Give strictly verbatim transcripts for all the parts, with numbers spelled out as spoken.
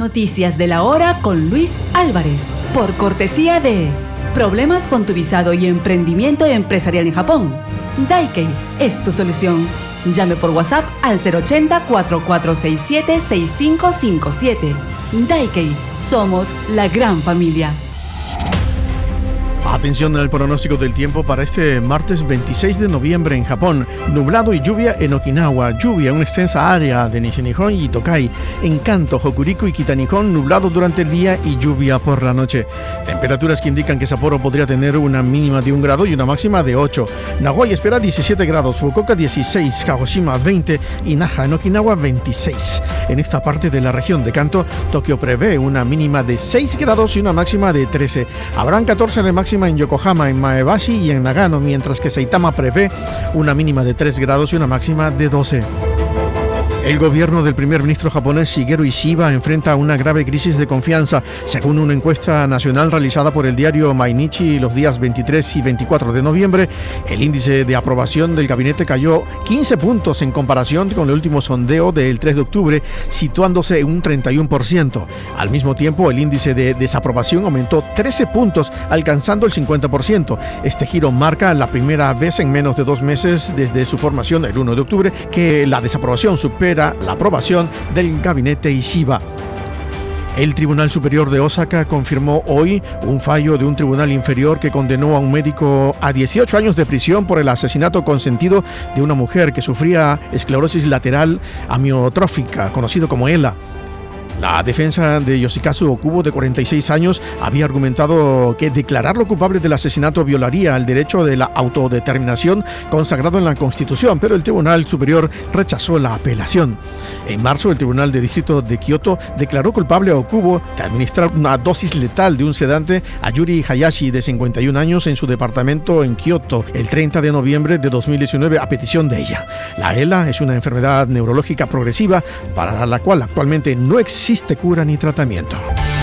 Noticias de la hora con Luis Álvarez, por cortesía de Problemas con tu visado y emprendimiento empresarial en Japón. Daikei es tu solución. Llame por WhatsApp al cero ochenta, cuatro cuatro seis siete, seis cinco cinco siete. Daikei, somos la gran familia. Atención al pronóstico del tiempo para este martes veintiséis de noviembre en Japón. Nublado y lluvia en Okinawa. Lluvia en una extensa área de Nishinihon y Tokai. En Kanto, Hokuriku y Kitanihon, nublado durante el día y lluvia por la noche. Temperaturas que indican que Sapporo podría tener una mínima de un grado y una máxima de ocho. Nagoya espera diecisiete grados, Fukuoka dieciséis, Kagoshima veinte y Naha en Okinawa veintiséis. En esta parte de la región de Kanto, Tokio prevé una mínima de seis grados y una máxima de trece. Habrán catorce de máxima en Yokohama, en Maebashi y en Nagano, mientras que Saitama prevé una mínima de tres grados y una máxima de doce. El gobierno del primer ministro japonés Shigeru Ishiba enfrenta una grave crisis de confianza. Según una encuesta nacional realizada por el diario Mainichi los días veintitrés y veinticuatro de noviembre, el índice de aprobación del gabinete cayó quince puntos en comparación con el último sondeo del tres de octubre, situándose en un treinta y uno por ciento. Al mismo tiempo, el índice de desaprobación aumentó trece puntos, alcanzando el cincuenta por ciento. Este giro marca la primera vez en menos de dos meses desde su formación el uno de octubre que la desaprobación supera la aprobación del gabinete Ishiba. El Tribunal Superior de Osaka confirmó hoy un fallo de un tribunal inferior que condenó a un médico a dieciocho años de prisión por el asesinato consentido de una mujer que sufría esclerosis lateral amiotrófica, conocido como E L A. La defensa de Yoshikazu Okubo, de cuarenta y seis años, había argumentado que declararlo culpable del asesinato violaría el derecho de la autodeterminación consagrado en la Constitución, pero el Tribunal Superior rechazó la apelación. En marzo, el Tribunal de Distrito de Kioto declaró culpable a Okubo de administrar una dosis letal de un sedante a Yuri Hayashi, de cincuenta y un años, en su departamento en Kioto el treinta de noviembre de dos mil diecinueve a petición de ella. La E L A es una enfermedad neurológica progresiva para la cual actualmente no existe existe cura ni tratamiento.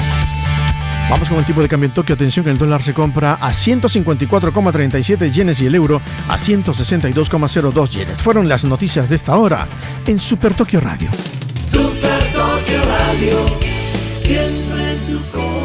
Vamos con el tipo de cambio en Tokio. Atención, el dólar se compra a ciento cincuenta y cuatro coma treinta y siete yenes y el euro a ciento sesenta y dos coma cero dos yenes. Fueron las noticias de esta hora en Super Tokio Radio. Super Tokio Radio, siempre en tu corazón.